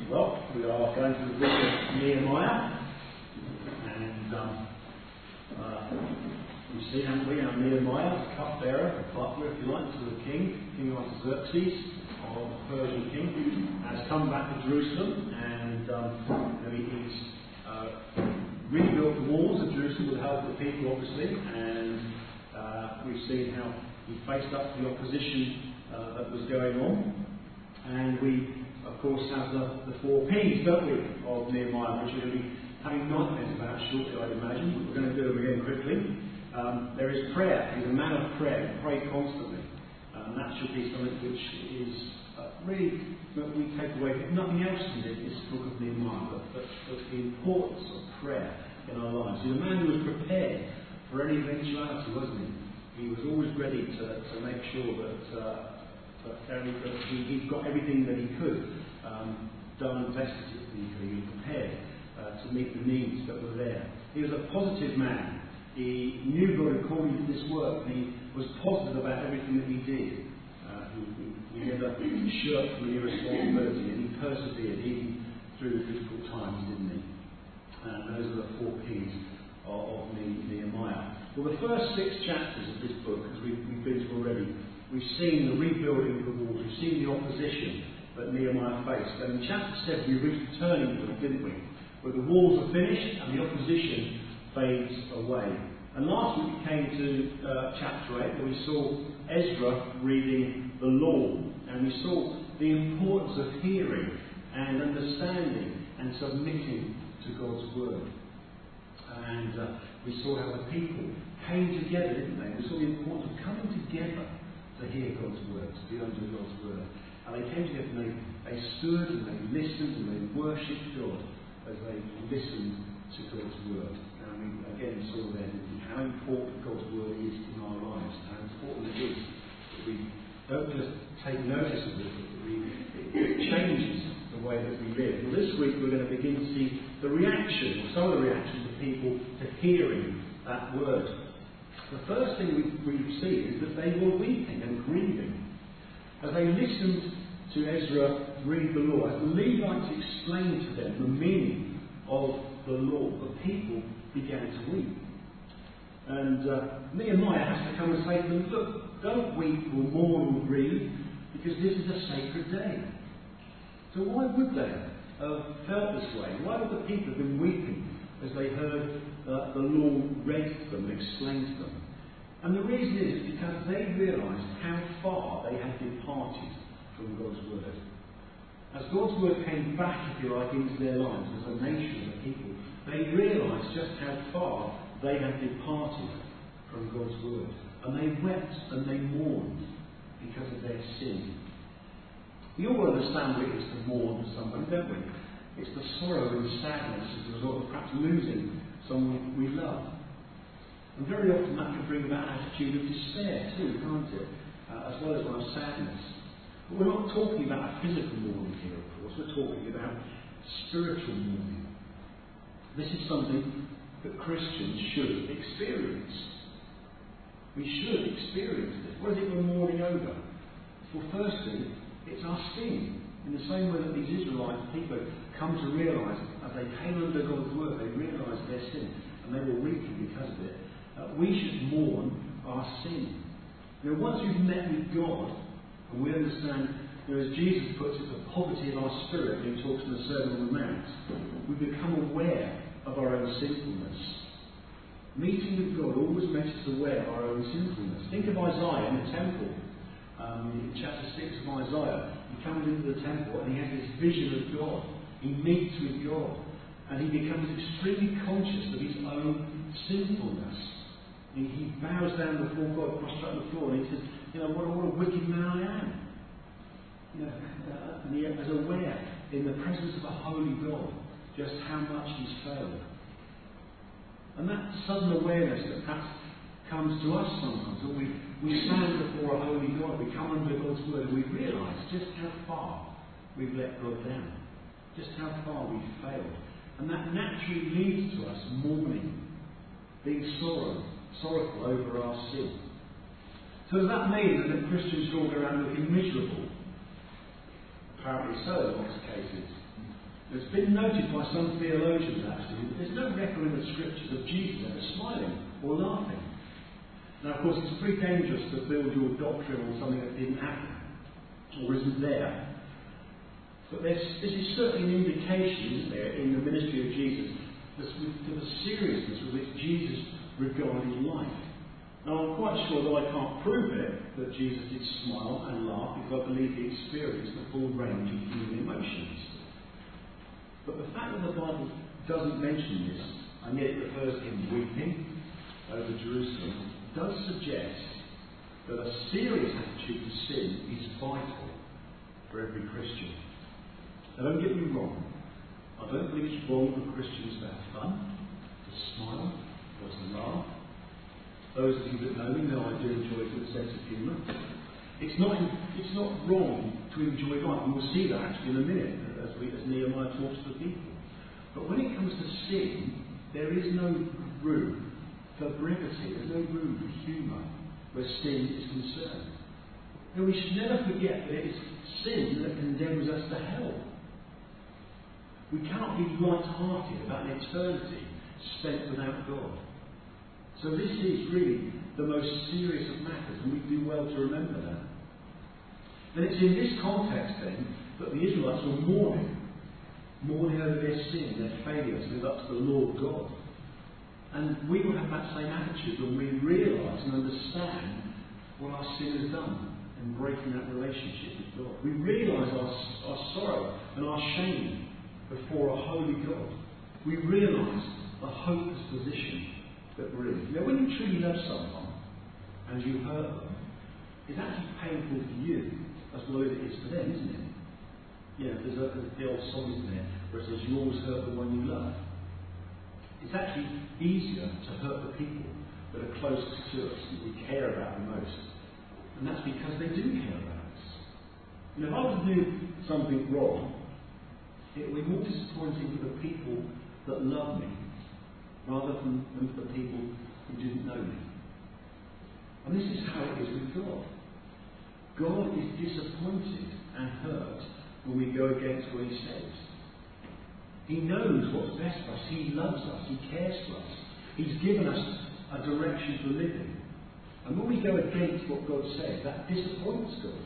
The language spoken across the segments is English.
Well, we are going to the book of Nehemiah, and we've seen, haven't we, how Nehemiah, the cupbearer, the butler, if you like, to the King Artaxerxes, of the Persian king, has come back to Jerusalem, and he's rebuilt the walls of Jerusalem with the help of the people, obviously, and we've seen how he faced up to the opposition that was going on, and we of course have the 4 P's, don't we, of Nehemiah, which we're going to be having nightmares about shortly, I'd imagine, but we're going to do them again quickly. There is prayer. He's a man of prayer. He prayed constantly. That should be something which is really that we take away from nothing else in this book of Nehemiah, but the importance of prayer in our lives. He's a man who was prepared for any eventuality, wasn't he? He was always ready to make sure that he got everything that he could done and vested. He was prepared to meet the needs that were there. He was a positive man. He knew God had called him to this work, and he was positive about everything that he did. He never shirked from any responsibility, and he persevered even through the difficult times, didn't he? And those are the 4 P's of Nehemiah. Well, the first 6 chapters of this book, as we've been to already, we've seen the rebuilding of the walls, we've seen the opposition that Nehemiah faced. And in chapter 7 we reached the turning point, didn't we? Where the walls are finished and the opposition fades away. And last week we came to chapter 8, where we saw Ezra reading the law, and we saw the importance of hearing and understanding and submitting to God's word. And we saw how the people came together, didn't they? We saw the importance of coming together to hear God's word, to be under God's word. And they came together and they stood and they listened and they worshipped God as they listened to God's word. And we again saw then how important God's word is in our lives, how important it is that we don't just take notice of it, but it changes the way that we live. Well, this week we're going to begin to see the reaction, or some of the reactions of people to hearing that word. The first thing we've seen is that they were weeping and grieving. As they listened to Ezra read the law, as the Levites explained to them the meaning of the law, the people began to weep. And Nehemiah has to come and say to them, look, don't weep or mourn or grieve, because this is a sacred day. So why would they have felt this way? Why would the people have been weeping as they heard the law read to them and explained to them? And the reason is because they realised how far they had departed from God's word. As God's word came back, if you like, into their lives as a nation, as a people, they realised just how far they had departed from God's word. And they wept and they mourned because of their sin. We all understand what it is to mourn for somebody, don't we? It's the sorrow and sadness as a result of perhaps losing someone we love. And very often that can bring about an attitude of despair too, can't it? As well as one of sadness. But we're not talking about a physical mourning here, of course. We're talking about spiritual mourning. This is something that Christians should experience. We should experience this. What is it we're mourning over? Well, firstly, it's our sin. In the same way that these Israelite people come to realise, as they came under God's word, they realised their sin, and they were weeping because of it. We should mourn our sin. Once we've met with God, and we understand, as Jesus puts it, the poverty of our spirit when he talks in the Sermon on the Mount, we become aware of our own sinfulness. Meeting with God always makes us aware of our own sinfulness. Think of Isaiah in the temple. In chapter 6 of Isaiah, he comes into the temple and he has this vision of God. He meets with God and he becomes extremely conscious of his own sinfulness. He bows down before God, prostrate on the floor, and he says, what a wicked man I am. And he is aware in the presence of a holy God just how much he's failed. And that sudden awareness that perhaps comes to us sometimes when we stand before a holy God, we come under God's word, and we realise just how far we've let God down, just how far we've failed. And that naturally leads to us mourning, being sorrowful over our sin. So does that mean that Christians all go around looking miserable? apparently so in lots of cases. It's been noted by some theologians actually that there's no record in the scriptures of Jesus ever smiling or laughing. Now, of course, it's pretty dangerous to build your doctrine on something that didn't happen or isn't there. But this is certainly an indication, isn't there, in the ministry of Jesus, to the seriousness with which Jesus regarded life. Now, I'm quite sure that I can't prove it, that Jesus did smile and laugh, because I believe he experienced the full range of human emotions. But the fact that the Bible doesn't mention this, and yet it refers to him weeping over Jerusalem, does suggest that a serious attitude to sin is vital for every Christian. Now, don't get me wrong. I don't believe it's wrong for Christians to have fun, to smile, or to laugh. Those of you that know me know I do enjoy a good sense of humour. It's not wrong to enjoy life, and we'll see that actually in a minute as Nehemiah talks to the people. But when it comes to sin, there is no room for brevity, there's no room for humour where sin is concerned. And we should never forget that it is sin that condemns us to hell. We cannot be light-hearted about an eternity spent without God. So this is really the most serious of matters, and we do well to remember that. And it's in this context then that the Israelites were mourning over their sin, their failure to live up to the law of God. And we will have that same attitude when we realise and understand what our sin has done in breaking that relationship with God. We realise our sorrow and our shame before a holy God. We realise the hopeless position that we're in. Now, when you truly love someone and you hurt them, it's actually painful for you as well as it is for them, isn't it? Yeah, there's the old song, isn't there, where it says, you always hurt the one you love. It's actually easier to hurt the people that are closest to us, that we care about the most. And that's because they do care about us. You know, if I was to do something wrong, it will be more disappointing for the people that love me rather than for the people who didn't know me. And this is how it is with God. God is disappointed and hurt when we go against what he says. He knows what's best for us. He loves us. He cares for us. He's given us a direction for living. And when we go against what God says, that disappoints God.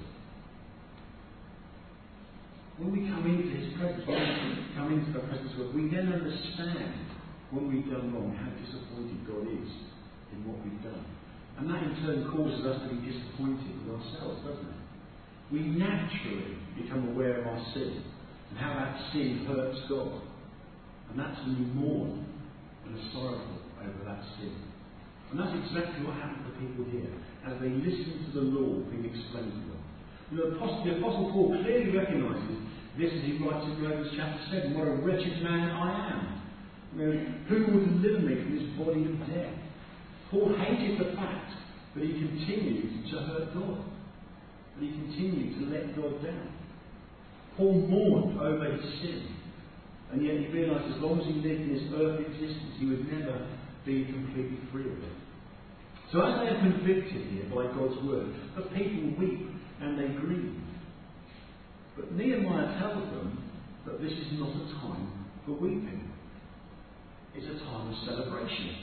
When we come into his presence, when we come into the presence of God, we then understand when we've done wrong, how disappointed God is in what we've done. And that in turn causes us to be disappointed with ourselves, doesn't it? We naturally become aware of our sin and how that sin hurts God. And that's when we mourn and are sorrowful over that sin. And that's exactly what happened to the people here as they listened to the law being explained to them. The Apostle Paul clearly recognises this as he writes in Romans chapter 7, what a wretched man I am. You know, who will deliver me from this body of death? Paul hated the fact that he continued to hurt God. That he continued to let God down. Paul mourned over his sin. And yet he realised as long as he lived in this earthly existence, he would never be completely free of it. So as they are convicted here by God's word, the people weep and they grieve. But Nehemiah tells them that this is not a time for weeping. It's a time of celebration.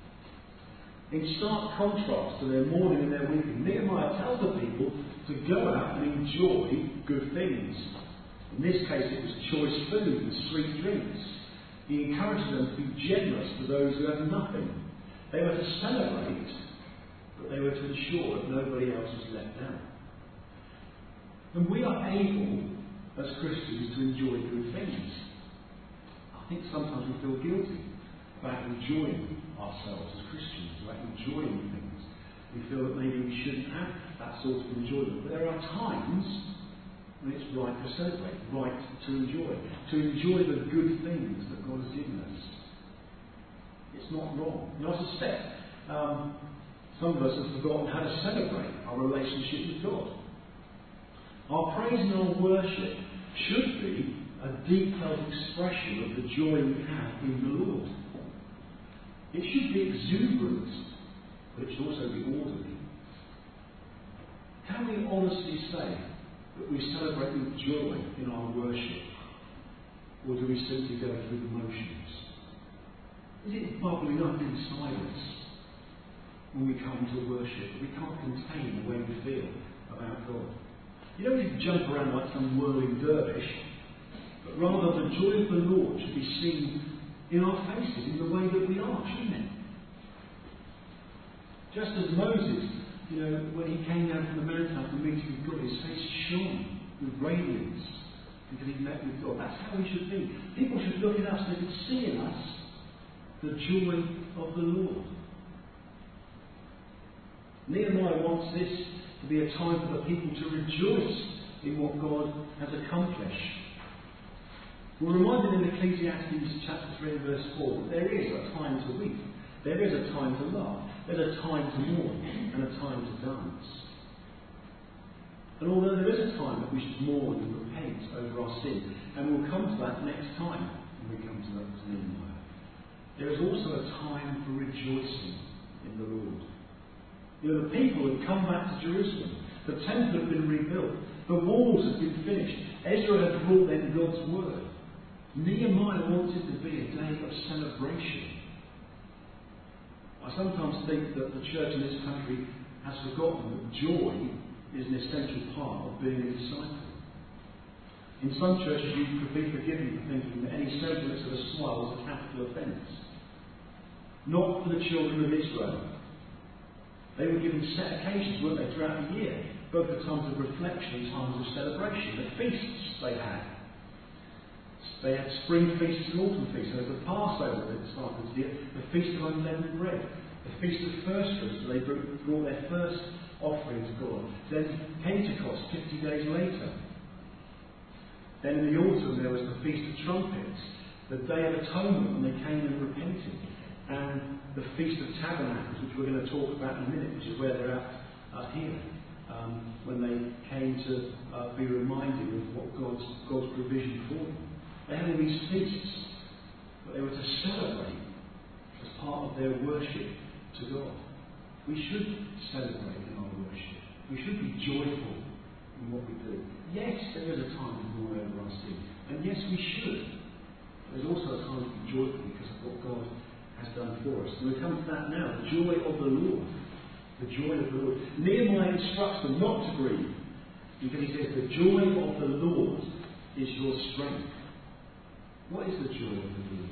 In stark contrast to their mourning and their weeping, Nehemiah tells the people to go out and enjoy good things. In this case, it was choice food and sweet drinks. He encouraged them to be generous to those who have nothing. They were to celebrate, but they were to ensure that nobody else was left out. And we are able, as Christians, to enjoy good things. I think sometimes we feel guilty about enjoying ourselves as Christians, about enjoying things. We feel that maybe we shouldn't have that sort of enjoyment. But there are times when it's right to celebrate, right to enjoy the good things that God has given us. It's not wrong. And I suspect some of us have forgotten how to celebrate our relationship with God. Our praise and our worship should be a detailed expression of the joy we have in the Lord. It should be exuberant, but it should also be orderly. Can we honestly say that we celebrate with joy in our worship? Or do we simply go through the motions? Is it bubbling up inside us when we come to worship that we can't contain the way we feel about God? You don't need to jump around like some whirling dervish, but rather the joy of the Lord should be seen in our faces, in the way that we are, shouldn't it? Just as Moses, when he came down from the mountain to meet with God, his face shone with radiance because he met with God. That's how we should be. People should look at us and they could see in us the joy of the Lord. Nehemiah wants this to be a time for the people to rejoice in what God has accomplished. We're reminded in Ecclesiastes chapter 3 and verse 4 that there is a time to weep, there is a time to laugh, there's a time to mourn and a time to dance. And although there is a time that we should mourn and repent over our sin, and we'll come to that next time when we come to Nehemiah, there is also a time for rejoicing in the Lord. The people had come back to Jerusalem. The temple had been rebuilt. The walls had been finished. Ezra had brought them God's word. Nehemiah wants it to be a day of celebration. I sometimes think that the church in this country has forgotten that joy is an essential part of being a disciple. In some churches you could be forgiven for thinking that any semblance of a smile was a capital offence. Not for the children of Israel. They were given set occasions, weren't they, throughout the year, both the times of reflection and times of celebration, the feasts they had. They had spring feasts and autumn feasts. There was the Passover that started this year, the Feast of Unleavened Bread, the Feast of First Fruits, where they brought their first offering to God. Then Pentecost, 50 days later. Then in the autumn there was the Feast of Trumpets, the Day of Atonement when they came and repented, and the Feast of Tabernacles, which we're going to talk about in a minute, which is where they're at here, when they came to be reminded of what God's provision for them. They had all these feasts, but they were to celebrate as part of their worship to God. We should celebrate in our worship. We should be joyful in what we do. Yes, there is a time to mourn over our sin, and yes, we should. But there's also a time to be joyful because of what God has done for us. And we come to that now, the joy of the Lord. The joy of the Lord. Nehemiah instructs them not to grieve, because he says, the joy of the Lord is your strength. What is the joy of the Lord?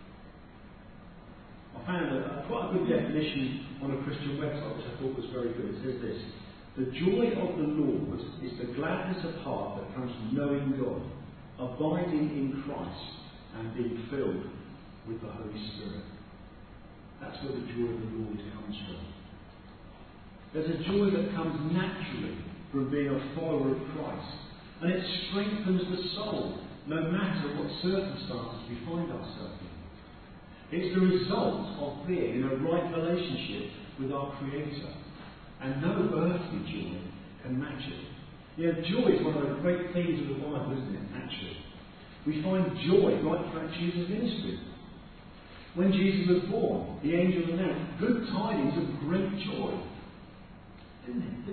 I found quite a good definition on a Christian website, which I thought was very good. It says this: the joy of the Lord is the gladness of heart that comes from knowing God, abiding in Christ, and being filled with the Holy Spirit. That's where the joy of the Lord comes from. There's a joy that comes naturally from being a follower of Christ, and it strengthens the soul, no matter what circumstances we find ourselves in. It's the result of being in a right relationship with our Creator, and no earthly joy can match it. Joy is one of the great themes of the Bible, isn't it, actually? We find joy right throughout Jesus' ministry. When Jesus was born, the angels announced good tidings of great joy. Didn't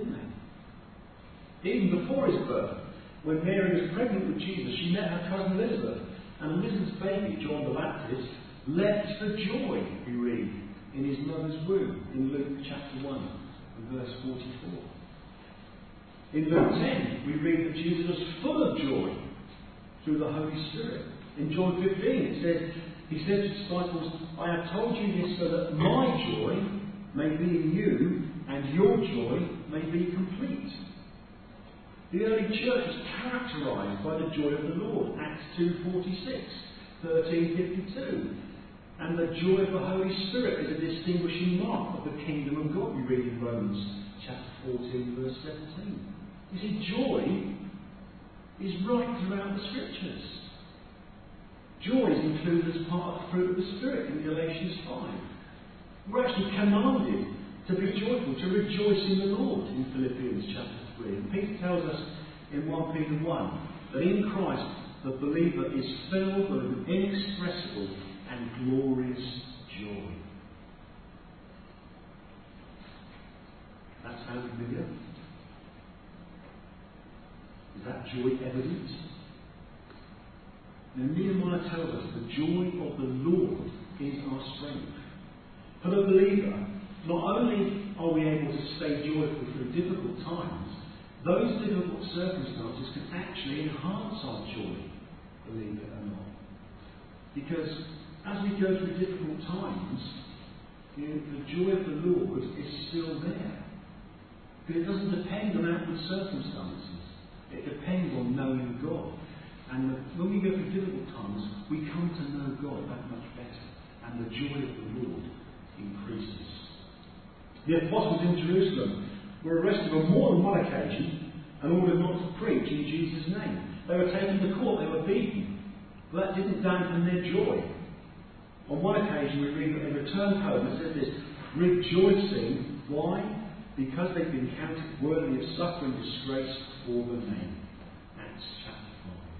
they? Even before his birth, when Mary was pregnant with Jesus, she met her cousin Elizabeth, and Elizabeth's baby, John the Baptist, leapt for joy, we read, in his mother's womb, in Luke chapter 1 and verse 44. In Luke 10, we read that Jesus was full of joy through the Holy Spirit. In John 15, it says, he said to his disciples, I have told you this so that my joy may be in you, and your joy may be complete. The early church was characterised by the joy of the Lord, Acts 2:46, 13:52. And the joy of the Holy Spirit is a distinguishing mark of the kingdom of God, we read in Romans chapter 14, verse 17. You see, joy is right throughout the Scriptures. Joy is included as part of the fruit of the Spirit in Galatians 5. We're actually commanded to be joyful, to rejoice in the Lord in Philippians chapter 3. And Peter tells us in 1 Peter 1 that in Christ the believer is filled with an inexpressible and glorious joy. That sounds familiar? Is that joy evident? Now Nehemiah tells us the joy of the Lord is our strength. For the believer, not only are we able to stay joyful through difficult times, those difficult circumstances can actually enhance our joy, believe it or not. Because as we go through difficult times, the joy of the Lord is still there. Because it doesn't depend on outward circumstances. It depends on knowing God. And when we go through difficult times, we come to know God that much better. And the joy of the Lord increases. The apostles in Jerusalem were arrested on more than one occasion and ordered not to preach in Jesus' name. They were taken to court, they were beaten. But that didn't dampen their joy. On one occasion we read that they returned home and said this, rejoicing. Why? Because they've been counted worthy of suffering disgrace for the name. Acts chapter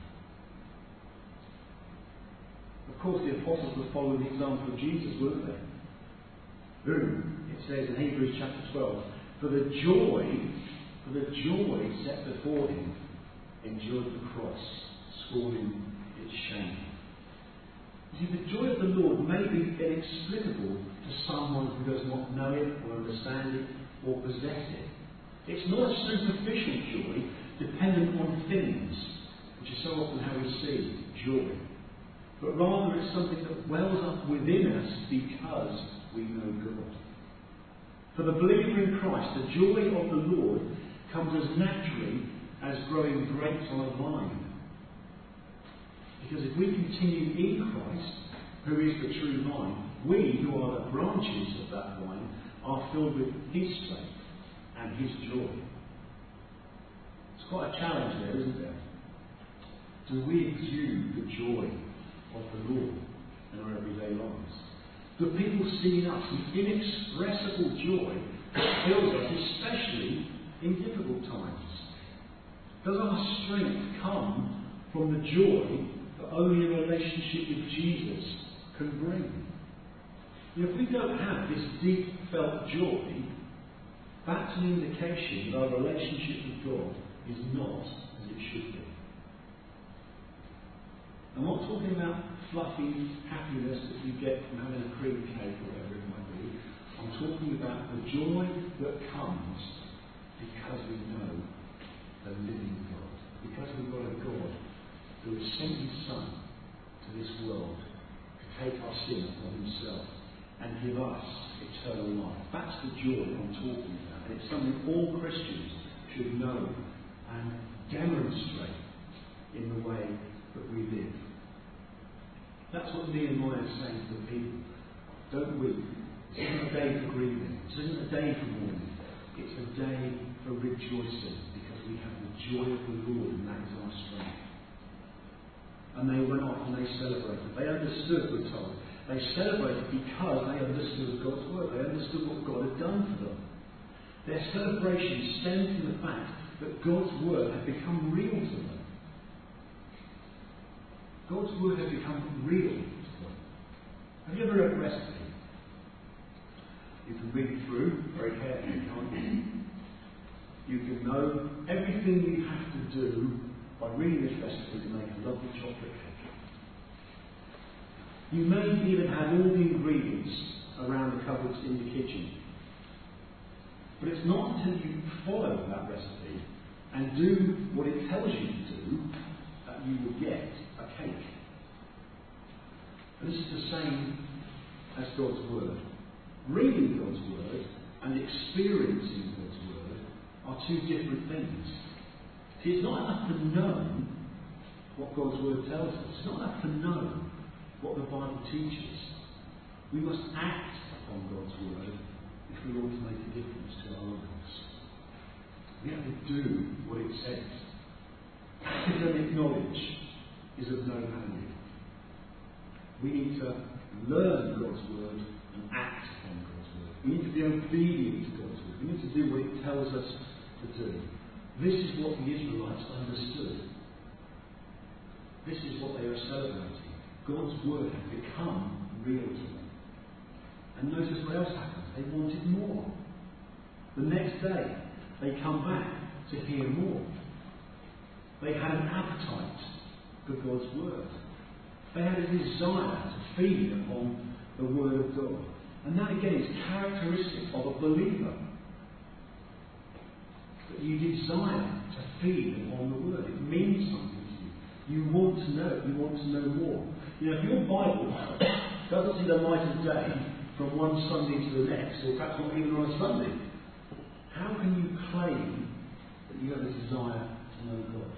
5. Of course the apostles were following the example of Jesus, weren't they? Who, it says in Hebrews chapter 12, for the joy set before him, endured the cross, scorning its shame. You see, the joy of the Lord may be inexplicable to someone who does not know it or understand it or possess it. It's not a superficial joy dependent on things, which is so often how we see joy. But rather it's something that wells up within us because we know God. For the believer in Christ, the joy of the Lord comes as naturally as growing grapes on a vine. Because if we continue in Christ, who is the true vine, we, who are the branches of that vine, are filled with His strength and His joy. It's quite a challenge there, isn't there? Do we exude the joy of the Lord in our everyday lives? Do people see in us an inexpressible joy that fills us, especially in difficult times? Does our strength come from the joy that only a relationship with Jesus can bring? If we don't have this deep felt joy, that's an indication that our relationship with God is not as it should be. I'm not talking about fluffy happiness that you get from having a cream cake or whatever it might be. I'm talking about the joy that comes because we know the living God. Because we've got a God who has sent His Son to this world to take our sin upon Himself and give us eternal life. That's the joy I'm talking about. And it's something all Christians should know and demonstrate in the way that we live. That's what Nehemiah is saying to the people. Don't weep. This isn't a day for grieving. This isn't a day for mourning. It's a day for rejoicing because we have the joy of the Lord and that is our strength. And they went off and they celebrated. They understood, we're told. They celebrated because they understood God's word. They understood what God had done for them. Their celebration stemmed from the fact that God's word had become real to them. God's word has become real to them. Have you ever read a recipe? You can read through very carefully, can't you? You can know everything you have to do by reading this recipe to make a lovely chocolate cake. You may even have all the ingredients around the cupboards in the kitchen. But it's not until you follow that recipe and do what it tells you to do that you will get a cake. And this is the same as God's word. Reading God's word and experiencing God's word are two different things. See, it's not enough to know what God's word tells us. It's not enough to know what the Bible teaches. We must act upon God's word if we want to make a difference to our lives. We have to do what it says. Academic knowledge is of no value. We need to learn God's word and act upon God's word. We need to be obedient to God's word. We need to do what it tells us to do. This is what the Israelites understood. This is what they are celebrating. God's word had become real to them. And notice what else happens. They wanted more. The next day, they come back to hear more. They had an appetite for God's word. They had a desire to feed upon the word of God. And that again is characteristic of a believer. That you desire to feed upon the word. It means something to you. You want to know it. You want to know more. You know, if your Bible doesn't see the light of day from one Sunday to the next, or perhaps not even on a Sunday, how can you claim that you have a desire to know God?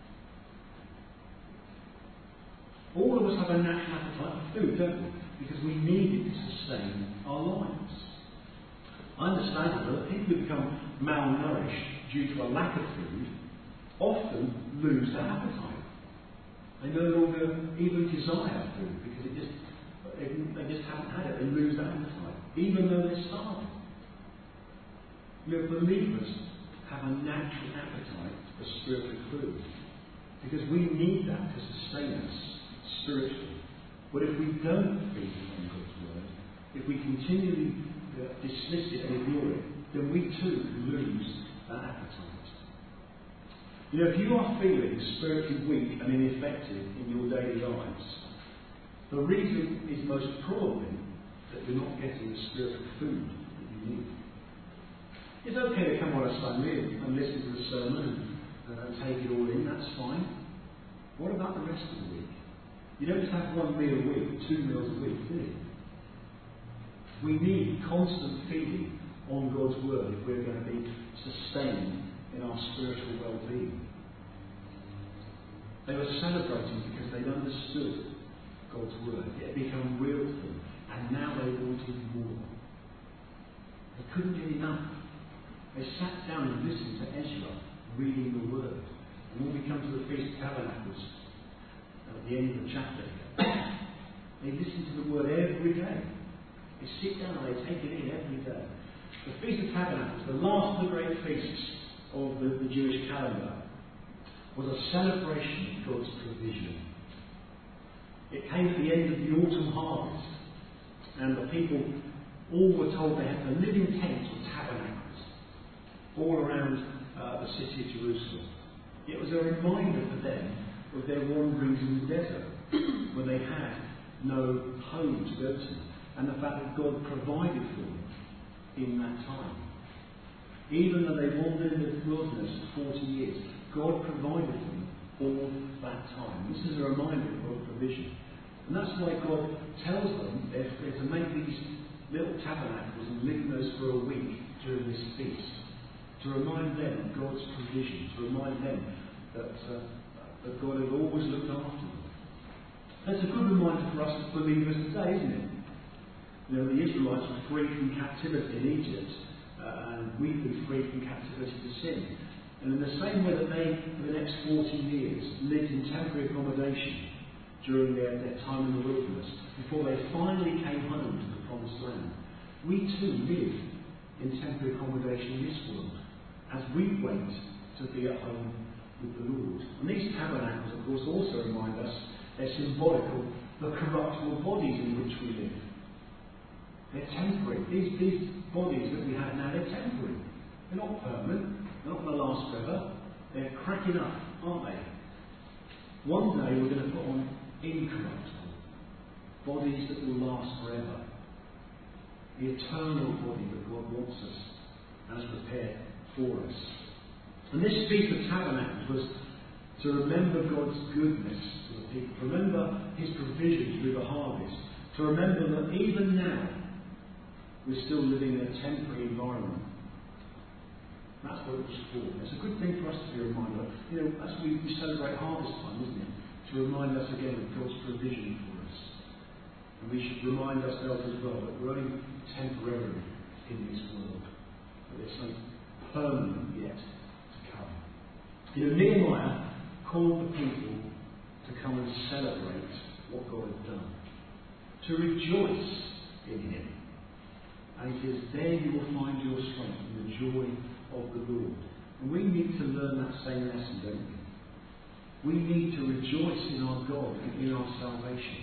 All of us have a natural appetite for food, don't we? Because we need it to sustain our lives. Understandable that people who become malnourished due to a lack of food often lose their appetite. They no longer even desire food because they just haven't had it. They lose their appetite, even though they're starving. You know, believers have a natural appetite for spiritual food because we need that to sustain us spiritually. But if we don't feed on God's word, if we continually dismiss it and ignore it, then we too lose that appetite. You know, if you are feeling spiritually weak and ineffective in your daily lives, the reason is most probably that you're not getting the spiritual food that you need. It's okay to come on a Sunday and listen to the sermon and take it all in, that's fine. What about the rest of the week? You don't just have one meal a week, 2 meals a week, do you? We need constant feeding on God's word if we're going to be sustained in our spiritual well-being. They were celebrating because they'd understood God's word. It had become real to them, and now they wanted more. They couldn't get enough. They sat down and listened to Ezra reading the word. And when we come to the Feast of Tabernacles, at the end of the chapter, they listen to the word every day. They sit down and they take it in every day. The Feast of Tabernacles, the last of the great feasts of the Jewish calendar, was a celebration of God's provision. It came at the end of the autumn harvest, and the people all were told they had to live in tents or tabernacles all around the city of Jerusalem. It was a reminder for them of their wanderings in the desert, when they had no home to go to, and the fact that God provided for them in that time. Even though they wandered in the wilderness for 40 years, God provided for them all that time. This is a reminder of God's provision. And that's why God tells them they're to make these little tabernacles and live in those for a week during this feast, to remind them of God's provision, to remind them that God has always looked after them. That's a good reminder for us as believers today, isn't it? You know, the Israelites were freed from captivity in Egypt, and we've been freed from captivity to sin. And in the same way that they, for the next 40 years, lived in temporary accommodation during their time in the wilderness, before they finally came home to the Promised Land, we too live in temporary accommodation in this world, as we wait to be at home with the Lord. And these tabernacles, of course, also remind us they're symbolic of the corruptible bodies in which we live. They're temporary. These bodies that we have now, they're temporary. They're not permanent. They're not going to last forever. They're cracking up, aren't they? One day we're going to put on incorruptible bodies that will last forever. The eternal body that God wants us has prepared for us. And this Feast of Tabernacles was to remember God's goodness to the people, to remember His provision through the harvest, to remember that even now we're still living in a temporary environment. That's what it was for. It's a good thing for us to be reminded of. You know, as we celebrate harvest time, isn't it? To remind us again of God's provision for us. And we should remind ourselves as well that we're only temporarily in this world. But there's something permanent yet to come. You know, Nehemiah called the people to come and celebrate what God had done. To rejoice in Him. And he says, there you will find your strength and the joy of the Lord. And we need to learn that same lesson, don't we? We need to rejoice in our God and in our salvation.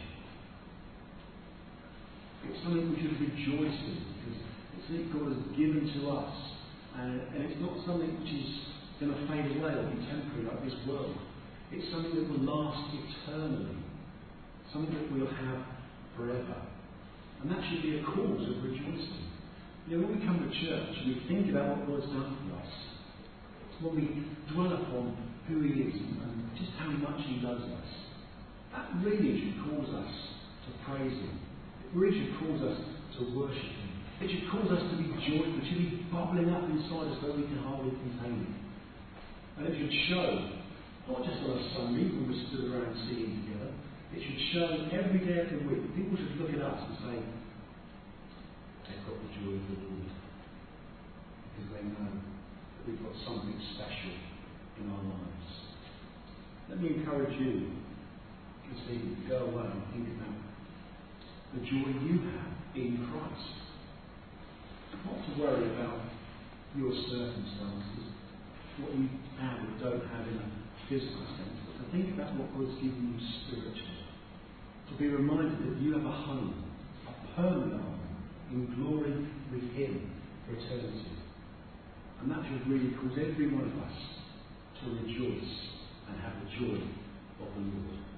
It's something we should rejoice in, because it's something God has given to us. And it's not something which is going to fade away or be temporary like this world. It's something that will last eternally. Something that we'll have forever. And that should be a cause of rejoicing. You know, when we come to church and we think about what God's done for us, when we dwell upon who He is and just how much He loves us, that really should cause us to praise Him. It really should cause us to worship Him. It should cause us to be joyful. It should be bubbling up inside us so we can hardly contain it. And it should show, not just on a Sunday when we stood around singing together, it should show every day of the week. People should look at us and say, they've got the joy of the Lord. Because they know that we've got something special in our lives. Let me encourage you this evening to go away and think about the joy you have in Christ. Not to worry about your circumstances, what you have or don't have in a physical sense, but to think about what God's given you spiritually. To be reminded that you have a home, a permanent home, in glory with Him for eternity. And that should really cause every one of us to rejoice and have the joy of the Lord.